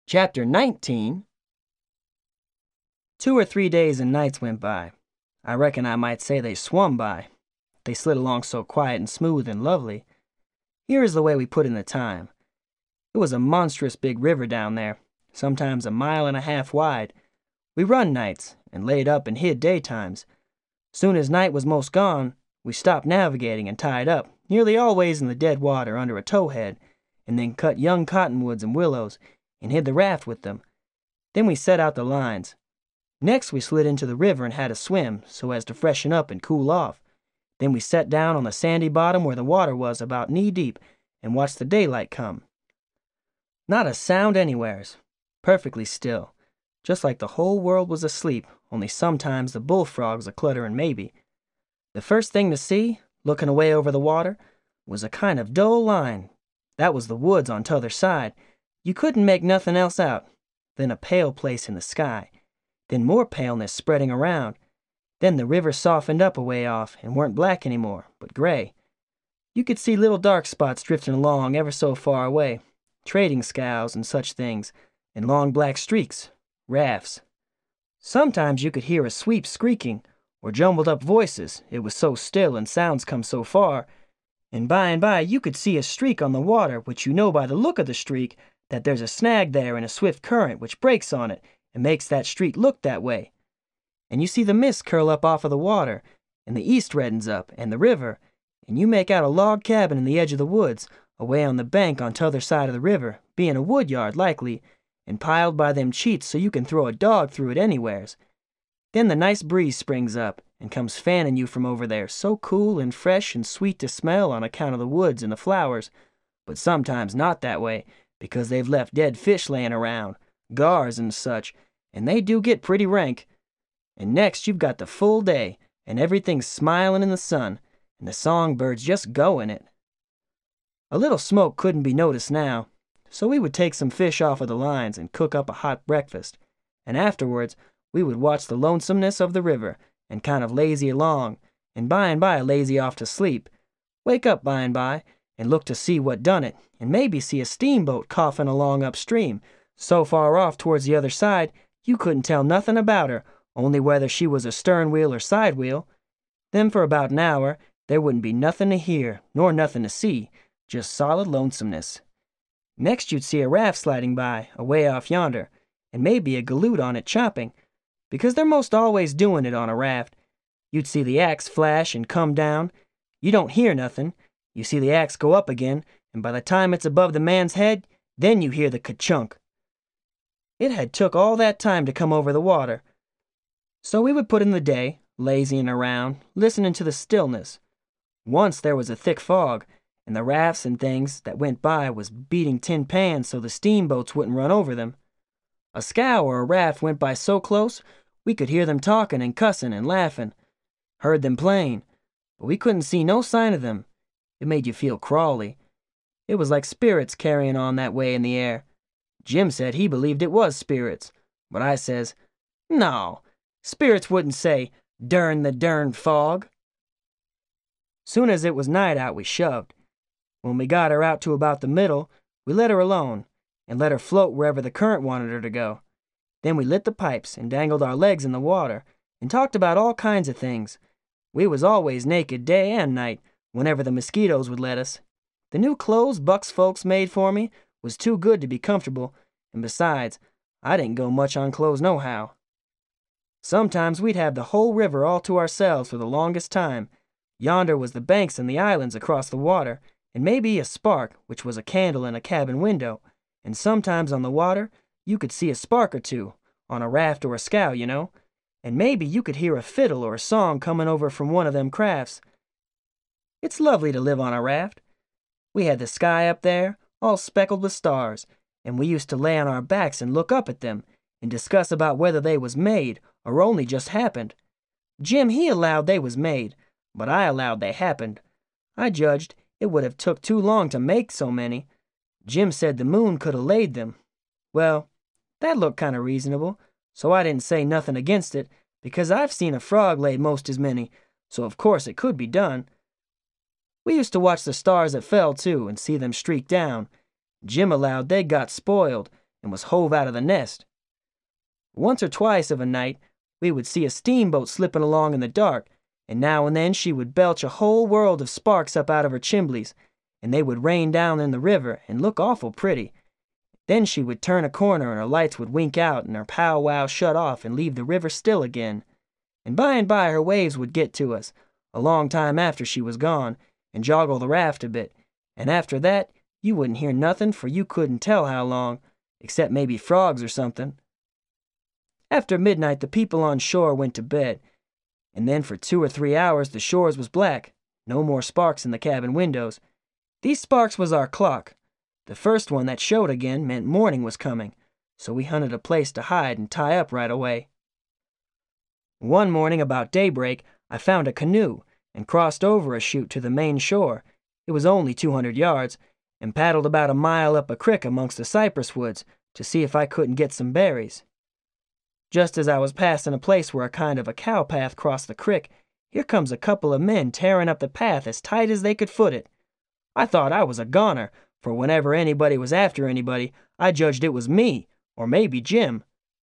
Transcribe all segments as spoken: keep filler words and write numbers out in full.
Chapter nineteen. Two or three days and nights went by. I reckon I might say they swum by. They slid along so quiet and smooth and lovely. Here is the way we put in the time. It was a monstrous big river down there, sometimes a mile and a half wide. We run nights, and laid up and hid daytimes. Soon as night was most gone, we stopped navigating and tied up, nearly always in the dead water under a towhead, and then cut young cottonwoods and willows, and hid the raft with them. Then we set out the lines. Next we slid into the river and had a swim, so as to freshen up and cool off. Then we sat down on the sandy bottom where the water was about knee-deep, and watched the daylight come. Not a sound anywheres. Perfectly still. Just like the whole world was asleep, only sometimes the bullfrogs a-clutterin' maybe. The first thing to see, looking away over the water, was a kind of dull line. That was the woods on t'other side. You couldn't make nothing else out. Then a pale place in the sky. Then more paleness spreading around. Then the river softened up a way off and weren't black anymore, but gray. You could see little dark spots drifting along ever so far away, trading scows and such things, and long black streaks, rafts. Sometimes you could hear a sweep squeaking, or jumbled up voices, it was so still and sounds come so far, and by and by you could see a streak on the water, which you know by the look of the streak that there's a snag there in a swift current which breaks on it and makes that streak look that way. And you see the mist curl up off of the water, and the east reddens up, and the river, and you make out a log cabin in the edge of the woods, away on the bank on t'other side of the river, being a wood yard likely, and piled by them cheats so you can throw a dog through it anywheres. Then the nice breeze springs up, and comes fanning you from over there, so cool and fresh and sweet to smell on account of the woods and the flowers, but sometimes not that way, because they've left dead fish layin' around, gars and such, and they do get pretty rank. And next you've got the full day, and everything's smilin' in the sun, and the songbirds just go in it. A little smoke couldn't be noticed now, so we would take some fish off of the lines and cook up a hot breakfast, and afterwards we would watch the lonesomeness of the river, and kind of lazy along, and by and by lazy off to sleep, wake up by and by, and look to see what done it, and maybe see a steamboat coughin' along upstream, so far off towards the other side you couldn't tell nothin' about her, only whether she was a stern wheel or side wheel. Then for about an hour there wouldn't be nothin' to hear, nor nothin' to see, just solid lonesomeness. Next you'd see a raft sliding by, away off yonder, and maybe a galoot on it chopping, because they're most always doin' it on a raft. You'd see the axe flash and come down. You don't hear nothin'. You see the axe go up again, and by the time it's above the man's head, then you hear the ka-chunk. It had took all that time to come over the water. So we would put in the day, lazying around, listening to the stillness. Once there was a thick fog, and the rafts and things that went by was beating tin pans so the steamboats wouldn't run over them. A scow or a raft went by so close, we could hear them talking and cussing and laughing. Heard them plain, but we couldn't see no sign of them. It made you feel crawly. It was like spirits carrying on that way in the air. Jim said he believed it was spirits, but I says, no, spirits wouldn't say, "Durn the durn fog." Soon as it was night out, we shoved. When we got her out to about the middle, we let her alone, and let her float wherever the current wanted her to go. Then we lit the pipes and dangled our legs in the water, and talked about all kinds of things. We was always naked day and night, whenever the mosquitoes would let us. The new clothes Buck's folks made for me was too good to be comfortable, and besides, I didn't go much on clothes nohow. Sometimes we'd have the whole river all to ourselves for the longest time. Yonder was the banks and the islands across the water, and maybe a spark, which was a candle in a cabin window, and sometimes on the water you could see a spark or two, on a raft or a scow, you know, and maybe you could hear a fiddle or a song comin' over from one of them crafts. It's lovely to live on a raft. We had the sky up there, all speckled with stars, and we used to lay on our backs and look up at them, and discuss about whether they was made or only just happened. Jim, he allowed they was made, but I allowed they happened. I judged it would have took too long to make so many. Jim said the moon could have laid them. Well, that looked kind of reasonable, so I didn't say nothing against it, because I've seen a frog lay most as many, so of course it could be done. We used to watch the stars that fell, too, and see them streak down. Jim allowed they got spoiled, and was hove out of the nest. Once or twice of a night, we would see a steamboat slipping along in the dark, and now and then she would belch a whole world of sparks up out of her chimblies, and they would rain down in the river and look awful pretty. Then she would turn a corner and her lights would wink out and her pow-wow shut off and leave the river still again. And by and by her waves would get to us, a long time after she was gone, and joggle the raft a bit, and after that you wouldn't hear nothing for you couldn't tell how long, except maybe frogs or something. After midnight the people on shore went to bed, and then for two or three hours the shores was black, no more sparks in the cabin windows. These sparks was our clock. The first one that showed again meant morning was coming, so we hunted a place to hide and tie up right away. One morning about daybreak, I found a canoe and crossed over a chute to the main shore. It was only two hundred yards, and paddled about a mile up a creek amongst the cypress woods to see if I couldn't get some berries. Just as I was passing a place where a kind of a cow path crossed the creek, here comes a couple of men tearing up the path as tight as they could foot it. I thought I was a goner, for whenever anybody was after anybody, I judged it was me, or maybe Jim.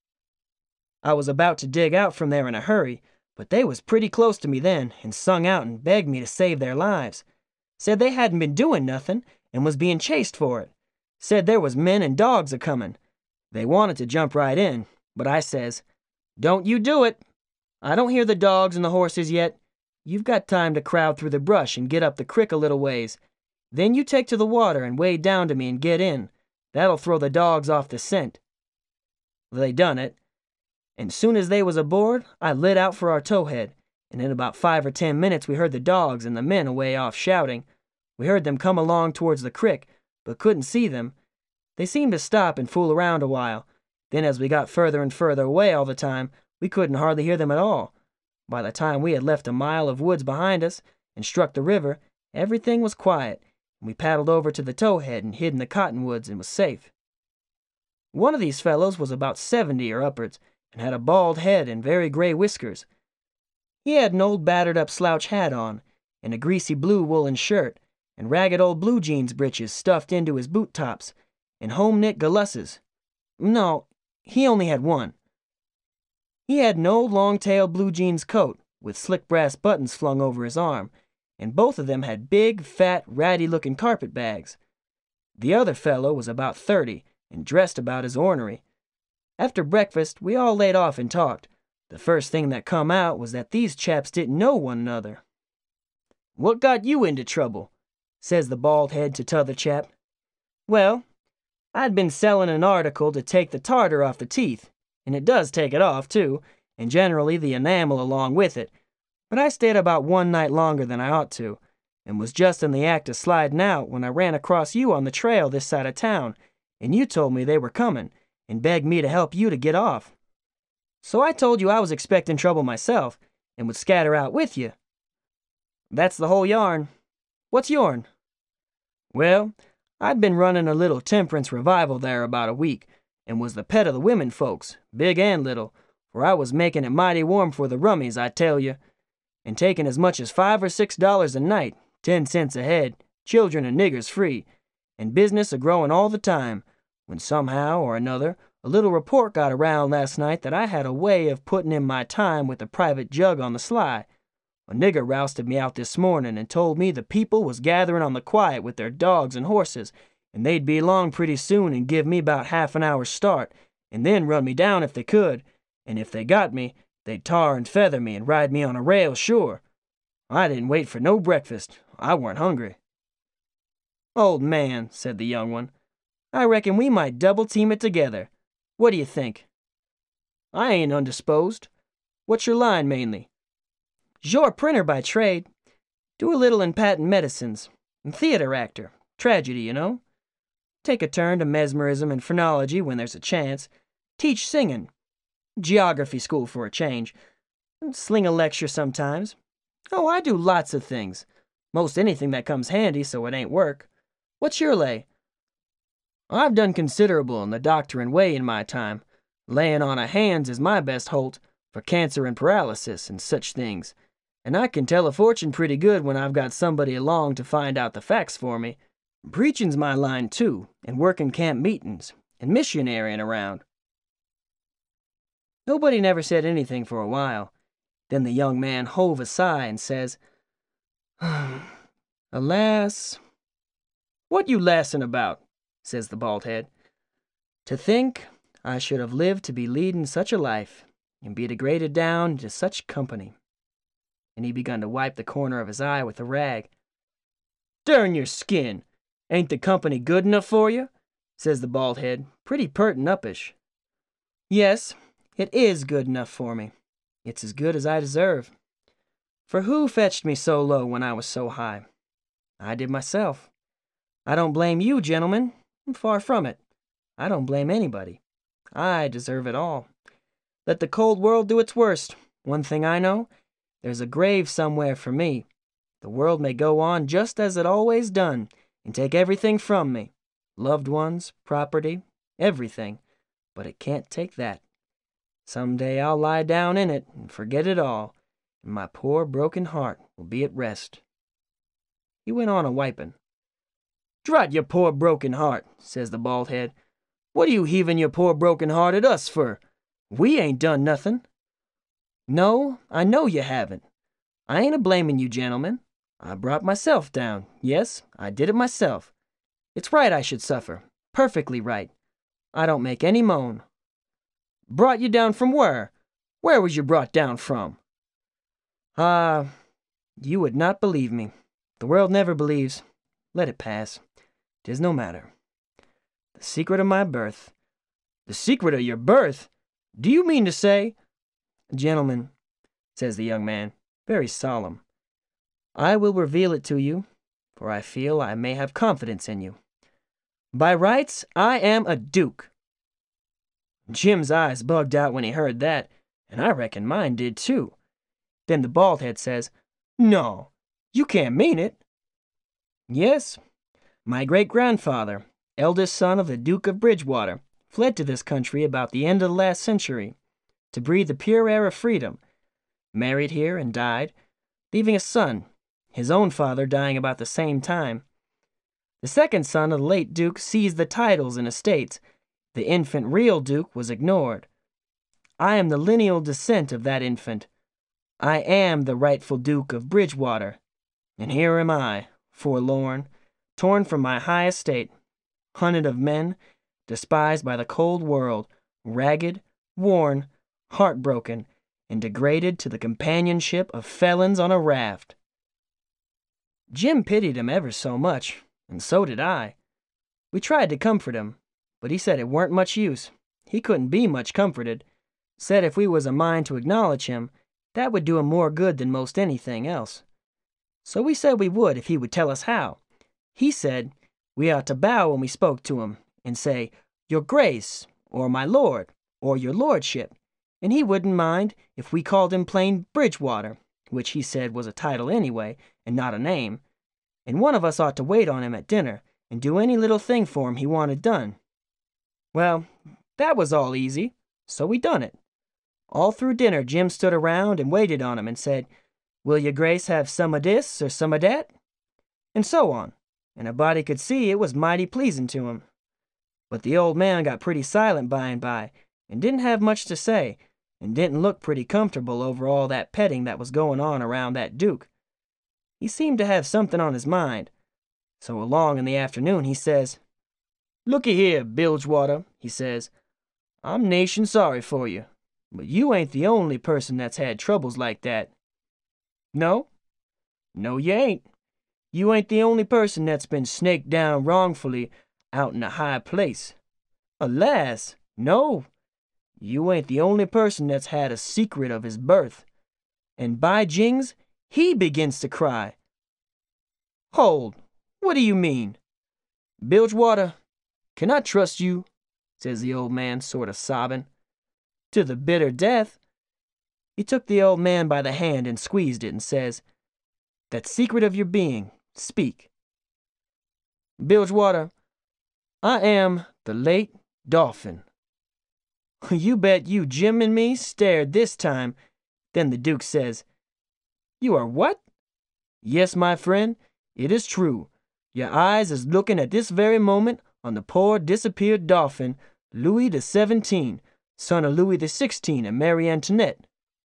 I was about to dig out from there in a hurry, but they was pretty close to me then, and sung out and begged me to save their lives. Said they hadn't been doing nothing, and was being chased for it. Said there was men and dogs a-comin'. They wanted to jump right in, but I says, "Don't you do it. I don't hear the dogs and the horses yet. You've got time to crowd through the brush and get up the crick a little ways. Then you take to the water and wade down to me and get in. That'll throw the dogs off the scent." They done it, and soon as they was aboard, I lit out for our towhead, and in about five or ten minutes we heard the dogs and the men away off shouting. We heard them come along towards the crick, but couldn't see them. They seemed to stop and fool around a while. Then as we got further and further away all the time, we couldn't hardly hear them at all. By the time we had left a mile of woods behind us and struck the river, everything was quiet, and we paddled over to the towhead and hid in the cottonwoods and was safe. One of these fellows was about seventy or upwards, and had a bald head and very gray whiskers. He had an old battered-up slouch hat on, and a greasy blue woolen shirt, and ragged old blue jeans breeches stuffed into his boot tops, and home-knit galusses. No, he only had one. He had an old long-tailed blue jeans coat, with slick brass buttons flung over his arm, and both of them had big, fat, ratty-looking carpet bags. The other fellow was about thirty, and dressed about as ornery. After breakfast, we all laid off and talked. The first thing that come out was that these chaps didn't know one another. "What got you into trouble?" says the bald head to t'other chap. "Well, I'd been selling an article to take the tartar off the teeth, and it does take it off, too, and generally the enamel along with it, but I stayed about one night longer than I ought to, and was just in the act of sliding out when I ran across you on the trail this side of town, and you told me they were coming, and begged me to help you to get off. So I told you I was expecting trouble myself, and would scatter out with you. That's the whole yarn. What's yourn?" "Well, I'd been running a little temperance revival there about a week, and was the pet of the women folks, big and little, for I was making it mighty warm for the rummies, I tell you, and taking as much as five or six dollars a night, ten cents a head, children and niggers free, and business a-growing all the time, when somehow or another a little report got around last night that I had a way of putting in my time with a private jug on the sly. A nigger rousted me out this morning and told me the people was gathering on the quiet with their dogs and horses, and they'd be along pretty soon and give me about half an hour's start, and then run me down if they could, and if they got me, they'd tar and feather me and ride me on a rail sure. I didn't wait for no breakfast. I weren't hungry." "Old man," said the young one, "I reckon we might double-team it together. What do you think?" "I ain't undisposed. What's your line, mainly?" "You're a printer by trade. Do a little in patent medicines. Theater actor. Tragedy, you know. Take a turn to mesmerism and phrenology when there's a chance. Teach singing. Geography school for a change. Sling a lecture sometimes. Oh, I do lots of things. Most anything that comes handy so it ain't work. What's your lay?" "I've done considerable in the doctoring way in my time. Laying on of hands is my best holt, for cancer and paralysis and such things. And I can tell a fortune pretty good when I've got somebody along to find out the facts for me. Preaching's my line, too, and working camp meetings, and missionarying around." Nobody never said anything for a while. Then the young man hove a sigh and says, "Alas." "What you lassin' about?" says the bald head. "To think I should have lived to be leading such a life, and be degraded down into such company." And he begun to wipe the corner of his eye with a rag. "Durn your skin! Ain't the company good enough for you?" says the bald head, pretty pert and uppish. "Yes, it is good enough for me. It's as good as I deserve. For who fetched me so low when I was so high? I did myself. I don't blame you, gentlemen. Far from it. I don't blame anybody. I deserve it all. Let the cold world do its worst. One thing I know, there's a grave somewhere for me. The world may go on just as it always done, and take everything from me. Loved ones, property, everything. But it can't take that. Some day I'll lie down in it and forget it all, and my poor broken heart will be at rest." He went on a-wiping. "Drat your poor broken heart," says the bald head. "What are you heaving your poor broken heart at us for? We ain't done nothing." "No, I know you haven't. I ain't a-blaming you, gentlemen. I brought myself down. Yes, I did it myself. It's right I should suffer. Perfectly right. I don't make any moan." "Brought you down from where? Where was you brought down from?" "Ah, you would not believe me. The world never believes. Let it pass. 'Tis no matter. The secret of my birth." "The secret of your birth? Do you mean to say—" "Gentlemen," says the young man, very solemn, "I will reveal it to you, for I feel I may have confidence in you. By rights, I am a duke." Jim's eyes bugged out when he heard that, and I reckon mine did too. Then the bald head says, "No, you can't mean it." "Yes. My great-grandfather, eldest son of the Duke of Bridgewater, fled to this country about the end of the last century, to breathe the pure air of freedom, married here and died, leaving a son, his own father dying about the same time. The second son of the late Duke seized the titles and estates. The infant real Duke was ignored. I am the lineal descent of that infant. I am the rightful Duke of Bridgewater. And here am I, forlorn, torn from my high estate, hunted of men, despised by the cold world, ragged, worn, heartbroken, and degraded to the companionship of felons on a raft." Jim pitied him ever so much, and so did I. We tried to comfort him, but he said it weren't much use. He couldn't be much comforted. Said if we was a mind to acknowledge him, that would do him more good than most anything else. So we said we would if he would tell us how. He said we ought to bow when we spoke to him, and say, "Your Grace," or "My Lord," or "Your Lordship," and he wouldn't mind if we called him plain Bridgewater, which he said was a title anyway, and not a name, and one of us ought to wait on him at dinner, and do any little thing for him he wanted done. Well, that was all easy, so we done it. All through dinner Jim stood around and waited on him and said, "Will your Grace have some o' dis or some o' dat?" And so on, and a body could see it was mighty pleasing to him. But the old man got pretty silent by and by, and didn't have much to say, and didn't look pretty comfortable over all that petting that was going on around that Duke. He seemed to have something on his mind. So along in the afternoon he says, "Looky here, Bilgewater," he says, "I'm nation sorry for you, but you ain't the only person that's had troubles like that." "No? No, you ain't. You ain't the only person that's been snaked down wrongfully out in a high place. Alas, no. You ain't the only person that's had a secret of his birth. And by jings, he begins to cry." "Hold, what do you mean? Bilgewater, can I trust you?" says the old man, sort of sobbing. "To the bitter death." He took the old man by the hand and squeezed it and says, "That secret of your being, speak." "Bilgewater, I am the late Dauphin." You bet you Jim and me stared this time. Then the Duke says, "You are what?" "Yes, my friend, it is true. Your eyes is looking at this very moment on the poor disappeared Dauphin Louis the Seventeenth, son of Louis the Sixteenth and Marie Antoinette.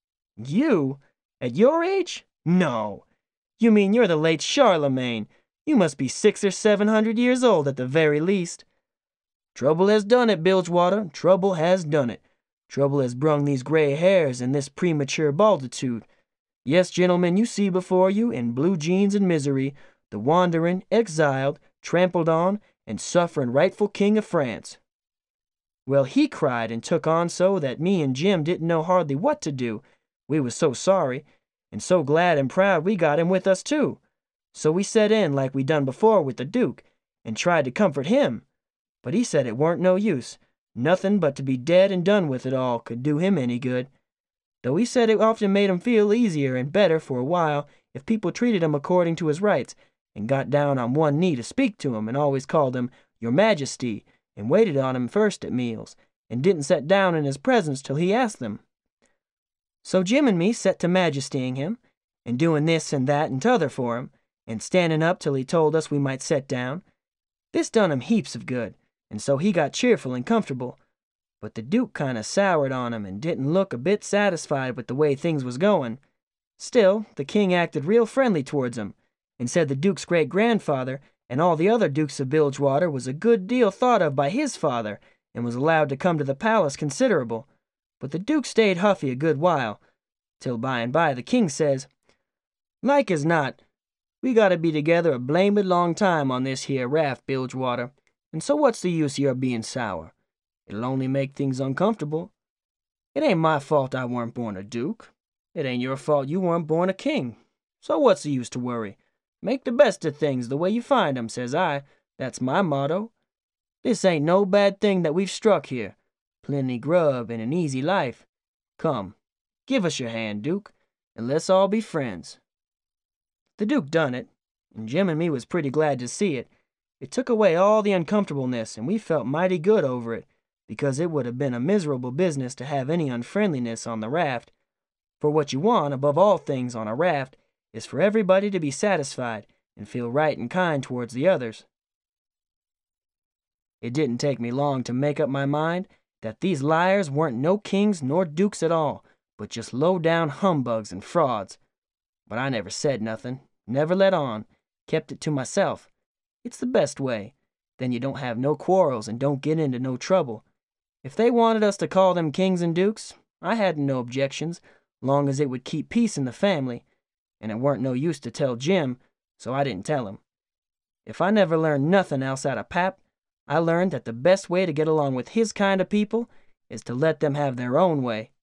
You? At your age? No. You mean you're the late Charlemagne. You must be six or seven hundred years old at the very least. Trouble has done it, Bilgewater. Trouble has done it. Trouble has brung these gray hairs and this premature balditude. Yes, gentlemen, you see before you, in blue jeans and misery, the wandering, exiled, trampled on, and suffering rightful king of France. Well, he cried and took on so that me and Jim didn't know hardly what to do. We was so sorry, and so glad and proud we got him with us too. So we set in like we done before with the Duke, and tried to comfort him. But he said it weren't no use. Nothing but to be dead and done with it all could do him any good. Though he said it often made him feel easier and better for a while if people treated him according to his rights, and got down on one knee to speak to him, and always called him Your Majesty, and waited on him first at meals, and didn't set down in his presence till he asked them. So Jim and me set to majestying him, and doing this and that and t'other for him, and standing up till he told us we might set down. This done him heaps of good, and so he got cheerful and comfortable. But the Duke kind of soured on him and didn't look a bit satisfied with the way things was going. Still, the king acted real friendly towards him, and said the Duke's great-grandfather and all the other Dukes of Bilgewater was a good deal thought of by his father, and was allowed to come to the palace considerable. But the Duke stayed huffy a good while, till by and by the king says, Like as not, we gotta be together a blamed long time on this here raft, Bilgewater, and so what's the use of your being sour? It'll only make things uncomfortable. It ain't my fault I weren't born a duke. It ain't your fault you weren't born a king. So what's the use to worry? Make the best of things the way you find 'em, says I. That's my motto. This ain't no bad thing that we've struck here. Plenty grub and an easy life. Come, give us your hand, Duke, and let's all be friends. The Duke done it, and Jim and me was pretty glad to see it. It took away all the uncomfortableness, and we felt mighty good over it, because it would have been a miserable business to have any unfriendliness on the raft. For what you want, above all things on a raft, is for everybody to be satisfied and feel right and kind towards the others. It didn't take me long to make up my mind that these liars weren't no kings nor dukes at all, but just low-down humbugs and frauds. But I never said nothing, never let on, kept it to myself. It's the best way. Then you don't have no quarrels and don't get into no trouble. If they wanted us to call them kings and dukes, I hadn't no objections, long as it would keep peace in the family, and it weren't no use to tell Jim, so I didn't tell him. If I never learned nothing else out of Pap, I learned that the best way to get along with his kind of people is to let them have their own way.